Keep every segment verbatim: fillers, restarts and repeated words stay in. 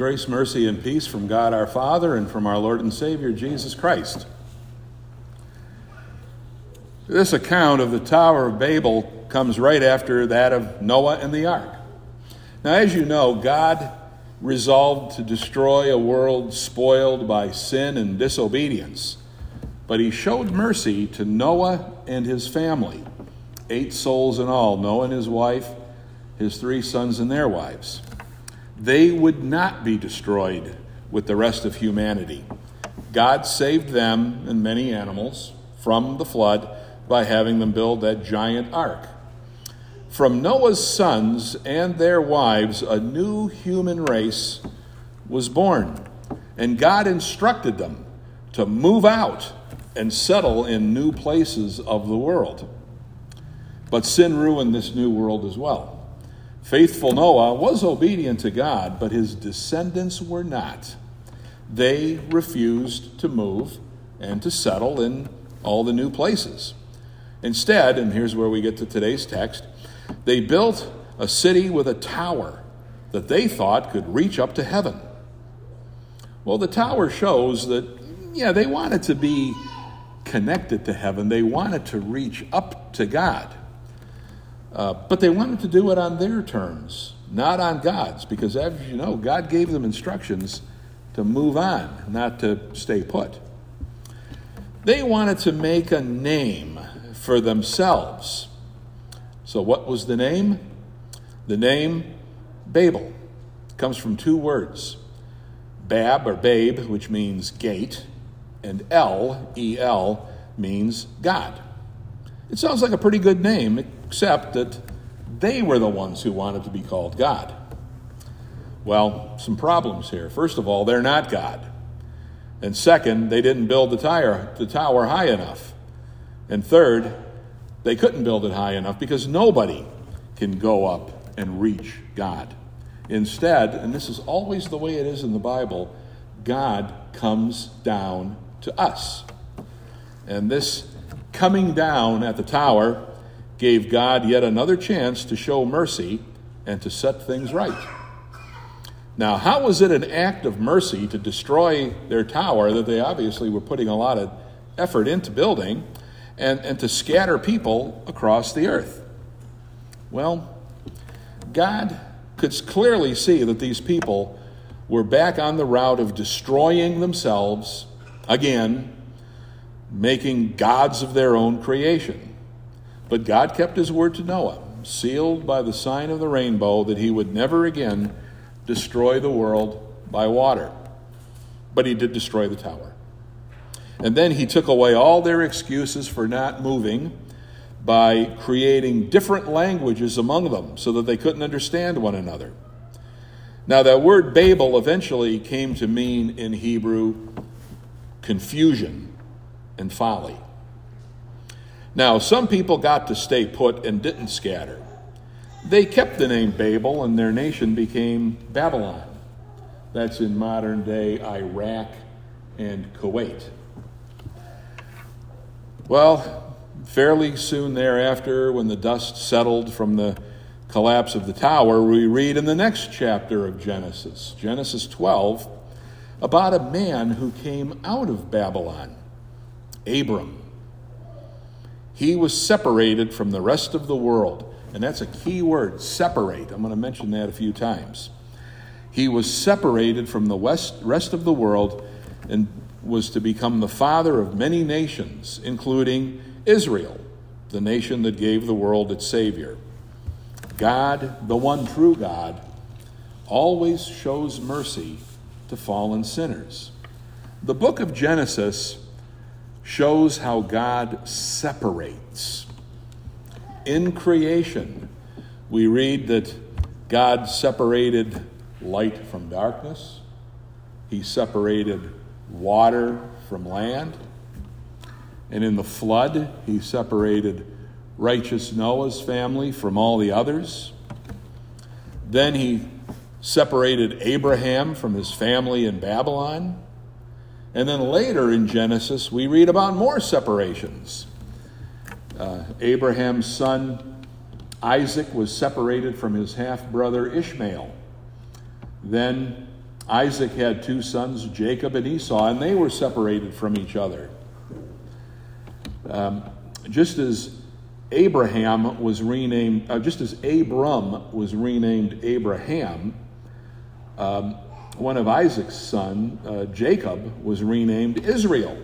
Grace, mercy, and peace from God our Father and from our Lord and Savior, Jesus Christ. This account of the Tower of Babel comes right after that of Noah and the ark. Now, as you know, God resolved to destroy a world spoiled by sin and disobedience, but he showed mercy to Noah and his family, eight souls in all, Noah and his wife, his three sons and their wives. They would not be destroyed with the rest of humanity. God saved them and many animals from the flood by having them build that giant ark. From Noah's sons and their wives, a new human race was born, and God instructed them to move out and settle in new places of the world. But sin ruined this new world as well. Faithful Noah was obedient to God, but his descendants were not. They refused to move and to settle in all the new places. Instead, and here's where we get to today's text, they built a city with a tower that they thought could reach up to heaven. Well, the tower shows that, yeah, they wanted to be connected to heaven. They wanted to reach up to God. Uh, but they wanted to do it on their terms, not on God's, because as you know, God gave them instructions to move on, not to stay put. They wanted to make a name for themselves. So what was the name? The name Babel comes from two words, Bab or Babe, which means gate, and El, E L, means God. It sounds like a pretty good name, except that they were the ones who wanted to be called God. Well, some problems here. First of all, they're not God. And second, they didn't build the tower, the tower high enough. And third, they couldn't build it high enough because nobody can go up and reach God. Instead, and this is always the way it is in the Bible, God comes down to us. And this coming down at the tower gave God yet another chance to show mercy and to set things right. Now, how was it an act of mercy to destroy their tower that they obviously were putting a lot of effort into building and, and to scatter people across the earth? Well, God could clearly see that these people were back on the route of destroying themselves again, making gods of their own creation. But God kept his word to Noah, sealed by the sign of the rainbow, that he would never again destroy the world by water. But he did destroy the tower. And then he took away all their excuses for not moving by creating different languages among them so that they couldn't understand one another. Now, that word Babel eventually came to mean in Hebrew confusion and folly. Now, some people got to stay put and didn't scatter. They kept the name Babel, and their nation became Babylon. That's in modern-day Iraq and Kuwait. Well, fairly soon thereafter, when the dust settled from the collapse of the tower, we read in the next chapter of Genesis, Genesis twelve, about a man who came out of Babylon, Abram. He was separated from the rest of the world. And that's a key word, separate. I'm going to mention that a few times. He was separated from the west, rest of the world and was to become the father of many nations, including Israel, the nation that gave the world its Savior. God, the one true God, always shows mercy to fallen sinners. The book of Genesis shows how God separates. In creation, we read that God separated light from darkness. He separated water from land. And in the flood, he separated righteous Noah's family from all the others. Then he separated Abraham from his family in Babylon. And then later in Genesis, we read about more separations. Uh, Abraham's son Isaac was separated from his half-brother Ishmael. Then Isaac had two sons, Jacob and Esau, and they were separated from each other. Um, just as Abraham was renamed, uh, just as Abram was renamed Abraham, um, one of Isaac's sons, uh, Jacob, was renamed Israel.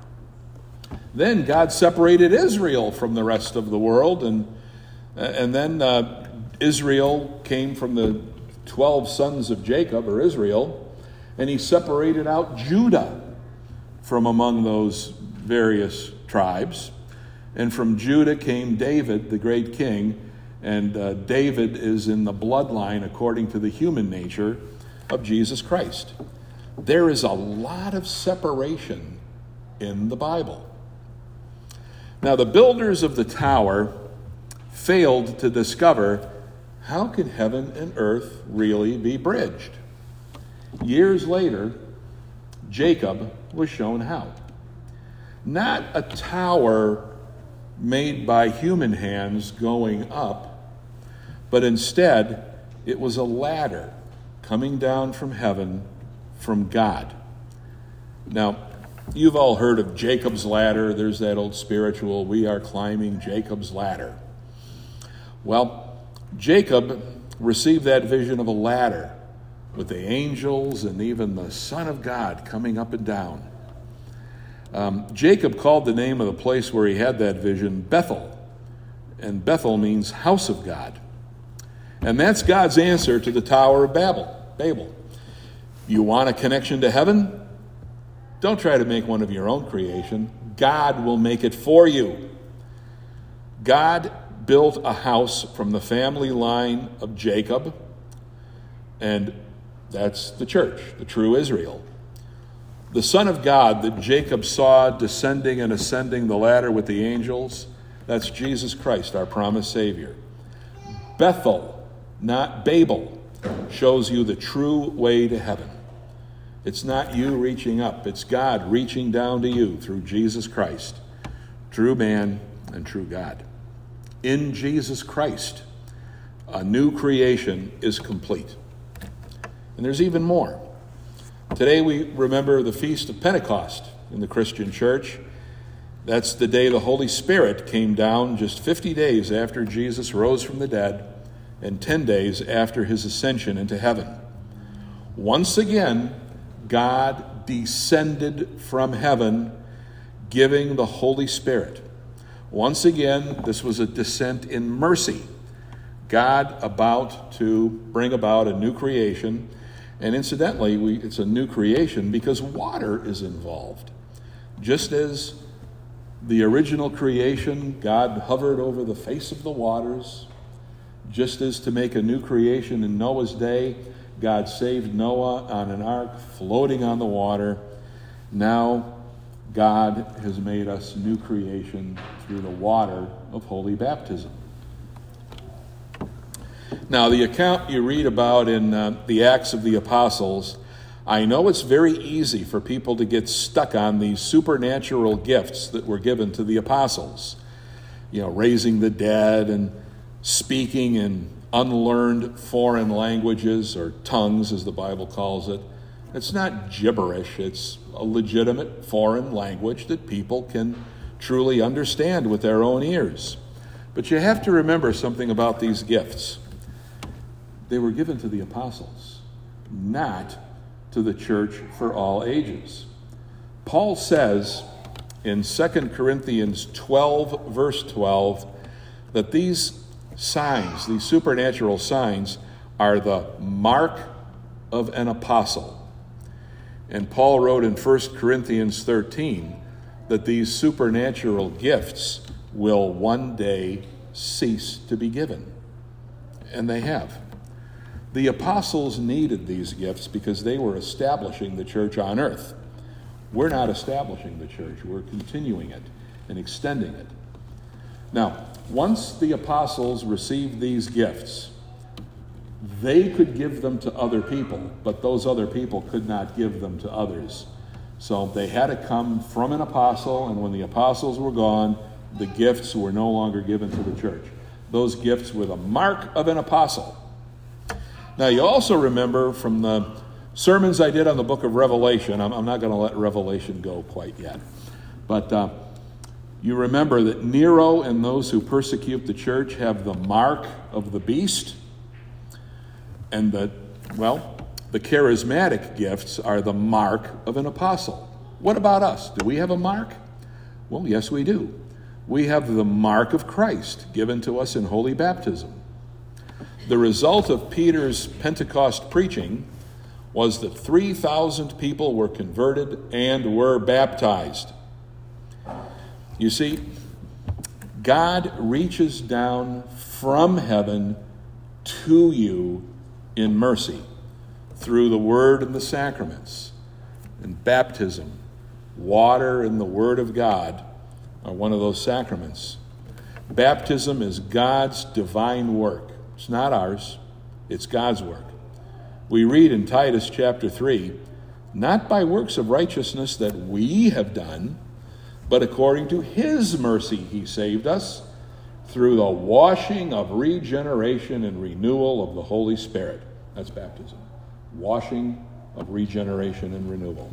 Then God separated Israel from the rest of the world, and and then uh, Israel came from the twelve sons of Jacob, or Israel, and he separated out Judah from among those various tribes. And from Judah came David, the great king, and uh, David is in the bloodline, according to the human nature, of Jesus Christ. There is a lot of separation in the Bible. Now, the builders of the tower failed to discover, how can heaven and earth really be bridged? Years later, Jacob was shown how. Not a tower made by human hands going up, but instead it was a ladder coming down from heaven from God. Now, you've all heard of Jacob's ladder. There's that old spiritual, we are climbing Jacob's ladder. Well, Jacob received that vision of a ladder with the angels and even the Son of God coming up and down. Um, Jacob called the name of the place where he had that vision Bethel, and Bethel means house of God. And that's God's answer to the Tower of Babel. Babel. You want a connection to heaven? Don't try to make one of your own creation. God will make it for you. God built a house from the family line of Jacob, and that's the church, the true Israel. The Son of God that Jacob saw descending and ascending the ladder with the angels, that's Jesus Christ, our promised Savior. Bethel, not Babel, shows you the true way to heaven. It's not you reaching up. It's God reaching down to you through Jesus Christ, true man and true God. In Jesus Christ, a new creation is complete. And there's even more. Today we remember the Feast of Pentecost in the Christian church. That's the day the Holy Spirit came down just fifty days after Jesus rose from the dead and ten days after his ascension into heaven. Once again, God descended from heaven, giving the Holy Spirit. Once again, this was a descent in mercy. God about to bring about a new creation. And incidentally, we, it's a new creation because water is involved. Just as the original creation, God hovered over the face of the waters. Just as to make a new creation in Noah's day, God saved Noah on an ark floating on the water. Now, God has made us new creation through the water of holy baptism. Now, the account you read about in uh, the Acts of the Apostles, I know it's very easy for people to get stuck on these supernatural gifts that were given to the apostles. You know, raising the dead and speaking in unlearned foreign languages, or tongues as the Bible calls it. It's not gibberish. It's a legitimate foreign language that people can truly understand with their own ears. But you have to remember something about these gifts. They were given to the apostles, not to the church for all ages. Paul says in Second Corinthians twelve, verse twelve, that these signs, these supernatural signs, are the mark of an apostle. And Paul wrote in First Corinthians thirteen that these supernatural gifts will one day cease to be given. And they have. The apostles needed these gifts because they were establishing the church on earth. We're not establishing the church. We're continuing it and extending it. Now, once the apostles received these gifts, they could give them to other people, but those other people could not give them to others. So they had to come from an apostle, and when the apostles were gone, the gifts were no longer given to the church. Those gifts were the mark of an apostle. Now, you also remember from the sermons I did on the book of Revelation. I'm, I'm not going to let Revelation go quite yet. But uh, you remember that Nero and those who persecute the church have the mark of the beast. And the, well, the charismatic gifts are the mark of an apostle. What about us? Do we have a mark? Well, yes, we do. We have the mark of Christ given to us in holy baptism. The result of Peter's Pentecost preaching was that three thousand people were converted and were baptized. You see, God reaches down from heaven to you in mercy through the Word and the sacraments. And baptism, water and the Word of God are one of those sacraments. Baptism is God's divine work. It's not ours. It's God's work. We read in Titus chapter three, not by works of righteousness that we have done, but according to his mercy he saved us through the washing of regeneration and renewal of the Holy Spirit. That's baptism. Washing of regeneration and renewal.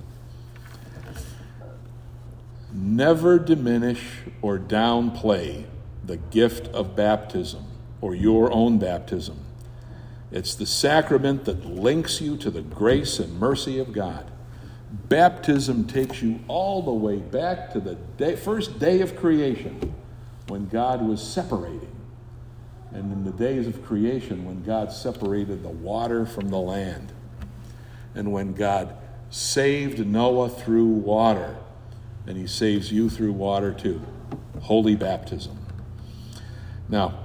Never diminish or downplay the gift of baptism or your own baptism. It's the sacrament that links you to the grace and mercy of God. Baptism takes you all the way back to the day, first day of creation, when God was separating. And in the days of creation, when God separated the water from the land. And when God saved Noah through water. And he saves you through water too. Holy baptism. Now,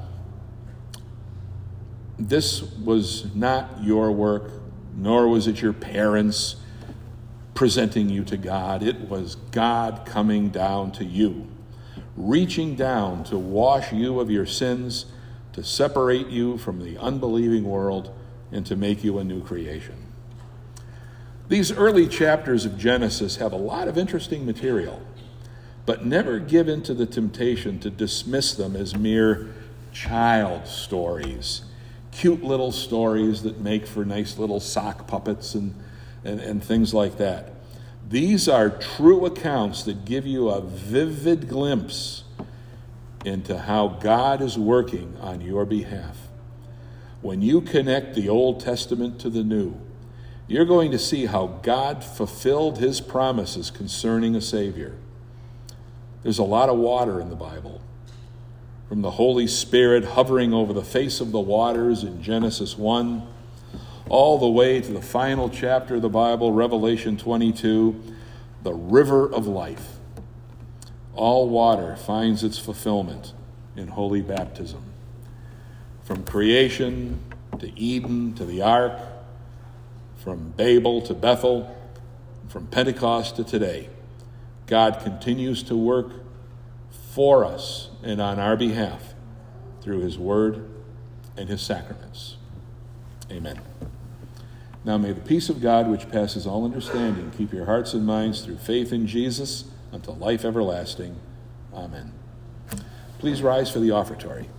this was not your work, nor was it your parents presenting you to God. It was God coming down to you, reaching down to wash you of your sins, to separate you from the unbelieving world, and to make you a new creation. These early chapters of Genesis have a lot of interesting material, but never give in to the temptation to dismiss them as mere child stories, cute little stories that make for nice little sock puppets and, and, and things like that. These are true accounts that give you a vivid glimpse into how God is working on your behalf. When you connect the Old Testament to the New, you're going to see how God fulfilled his promises concerning a Savior. There's a lot of water in the Bible. From the Holy Spirit hovering over the face of the waters in Genesis one, all the way to the final chapter of the Bible, Revelation twenty-two, the river of life. All water finds its fulfillment in holy baptism. From creation to Eden to the ark, from Babel to Bethel, from Pentecost to today, God continues to work for us and on our behalf through his word and his sacraments. Amen. Now may the peace of God, which passes all understanding, keep your hearts and minds through faith in Jesus unto life everlasting. Amen. Please rise for the offertory.